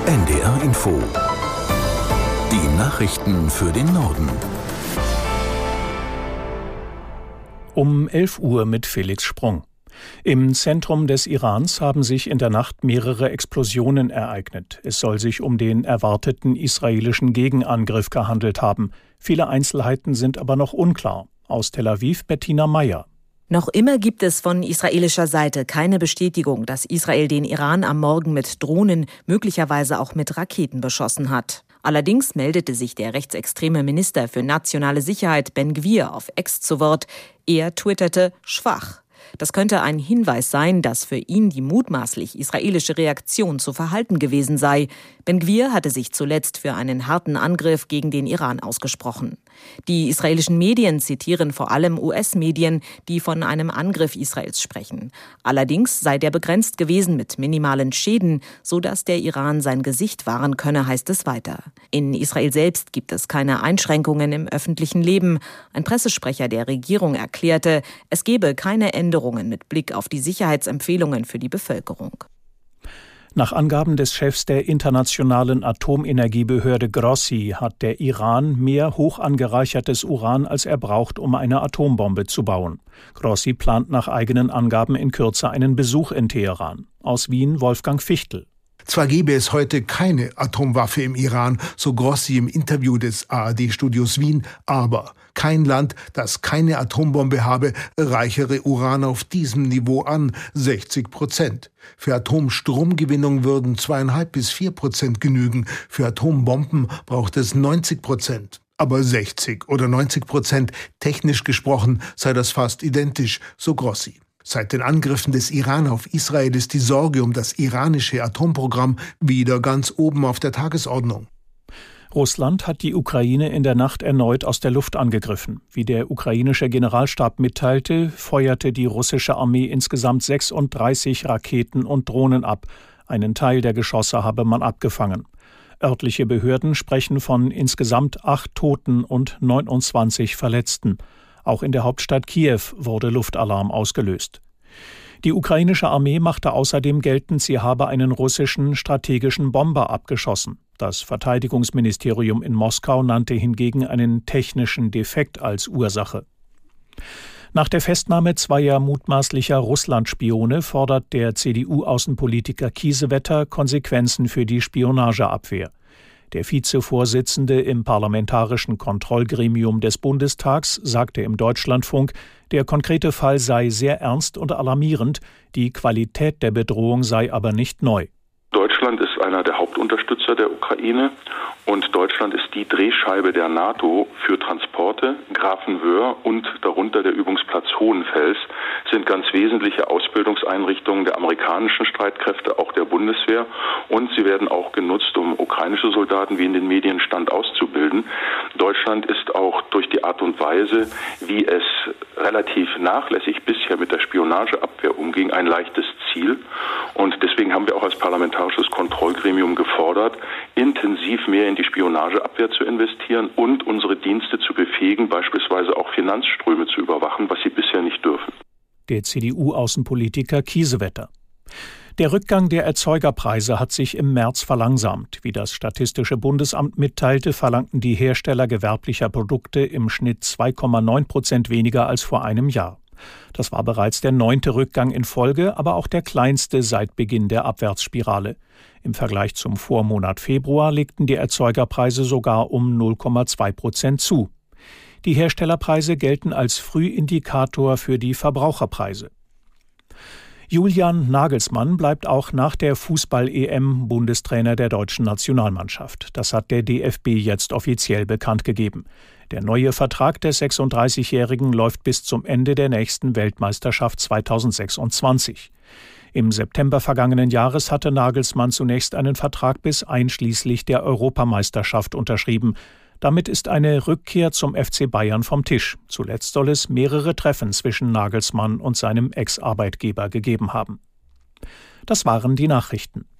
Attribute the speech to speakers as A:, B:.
A: NDR Info. Die Nachrichten für den Norden.
B: Um 11 Uhr mit Felix Sprung. Im Zentrum des Irans haben sich in der Nacht mehrere Explosionen ereignet. Es soll sich um den erwarteten israelischen Gegenangriff gehandelt haben. Viele Einzelheiten sind aber noch unklar. Aus Tel Aviv Bettina Meyer.
C: Noch immer gibt es von israelischer Seite keine Bestätigung, dass Israel den Iran am Morgen mit Drohnen, möglicherweise auch mit Raketen beschossen hat. Allerdings meldete sich der rechtsextreme Minister für nationale Sicherheit Ben Gvir auf X zu Wort. Er twitterte schwach. Das könnte ein Hinweis sein, dass für ihn die mutmaßlich israelische Reaktion zu verhalten gewesen sei. Ben Gvir hatte sich zuletzt für einen harten Angriff gegen den Iran ausgesprochen. Die israelischen Medien zitieren vor allem US-Medien, die von einem Angriff Israels sprechen. Allerdings sei der begrenzt gewesen mit minimalen Schäden, sodass der Iran sein Gesicht wahren könne, heißt es weiter. In Israel selbst gibt es keine Einschränkungen im öffentlichen Leben. Ein Pressesprecher der Regierung erklärte, es gebe keine Änderungen mit Blick auf die Sicherheitsempfehlungen für die Bevölkerung.
B: Nach Angaben des Chefs der Internationalen Atomenergiebehörde Grossi hat der Iran mehr hoch angereichertes Uran, als er braucht, um eine Atombombe zu bauen. Grossi plant nach eigenen Angaben in Kürze einen Besuch in Teheran. Aus Wien Wolfgang Fichtel.
D: Zwar gäbe es heute keine Atomwaffe im Iran, so Grossi im Interview des ARD-Studios Wien, aber kein Land, das keine Atombombe habe, reichere Uran auf diesem Niveau an, 60%. Für Atomstromgewinnung würden 2,5 bis 4% genügen, für Atombomben braucht es 90%. Aber 60 oder 90%, technisch gesprochen, sei das fast identisch, so Grossi. Seit den Angriffen des Iran auf Israel ist die Sorge um das iranische Atomprogramm wieder ganz oben auf der Tagesordnung.
B: Russland hat die Ukraine in der Nacht erneut aus der Luft angegriffen. Wie der ukrainische Generalstab mitteilte, feuerte die russische Armee insgesamt 36 Raketen und Drohnen ab. Einen Teil der Geschosse habe man abgefangen. Örtliche Behörden sprechen von insgesamt 8 Toten und 29 Verletzten. Auch in der Hauptstadt Kiew wurde Luftalarm ausgelöst. Die ukrainische Armee machte außerdem geltend, sie habe einen russischen strategischen Bomber abgeschossen. Das Verteidigungsministerium in Moskau nannte hingegen einen technischen Defekt als Ursache. Nach der Festnahme zweier mutmaßlicher Russlandspione fordert der CDU-Außenpolitiker Kiesewetter Konsequenzen für die Spionageabwehr. Der Vizevorsitzende im Parlamentarischen Kontrollgremium des Bundestags sagte im Deutschlandfunk, der konkrete Fall sei sehr ernst und alarmierend, die Qualität der Bedrohung sei aber nicht neu.
E: Deutschland ist einer der Hauptunterstützer der Ukraine und Deutschland ist die Drehscheibe der NATO für Transporte. Grafenwöhr und darunter der Übungsplatz Hohenfels sind ganz wesentliche Ausbildungseinrichtungen der amerikanischen Streitkräfte, auch der Bundeswehr, und sie werden auch genutzt, um ukrainische Soldaten, wie in den Medien stand, auszubilden. Deutschland ist auch durch die Art und Weise, wie es relativ nachlässig bisher mit der Spionageabwehr umging, ein leichtes Ziel. Und deswegen haben wir auch als Parlamentarisches Kontrollgremium gefordert, intensiv mehr in die Spionageabwehr zu investieren und unsere Dienste zu befähigen, beispielsweise auch Finanzströme zu überwachen, was sie bisher nicht dürfen.
B: Der CDU-Außenpolitiker Kiesewetter. Der Rückgang der Erzeugerpreise hat sich im März verlangsamt. Wie das Statistische Bundesamt mitteilte, verlangten die Hersteller gewerblicher Produkte im Schnitt 2,9% weniger als vor einem Jahr. Das war bereits der 9. Rückgang in Folge, aber auch der kleinste seit Beginn der Abwärtsspirale. Im Vergleich zum Vormonat Februar legten die Erzeugerpreise sogar um 0,2% zu. Die Herstellerpreise gelten als Frühindikator für die Verbraucherpreise. Julian Nagelsmann bleibt auch nach der Fußball-EM Bundestrainer der deutschen Nationalmannschaft. Das hat der DFB jetzt offiziell bekannt gegeben. Der neue Vertrag des 36-Jährigen läuft bis zum Ende der nächsten Weltmeisterschaft 2026. Im September vergangenen Jahres hatte Nagelsmann zunächst einen Vertrag bis einschließlich der Europameisterschaft unterschrieben. Damit ist eine Rückkehr zum FC Bayern vom Tisch. Zuletzt soll es mehrere Treffen zwischen Nagelsmann und seinem Ex-Arbeitgeber gegeben haben. Das waren die Nachrichten.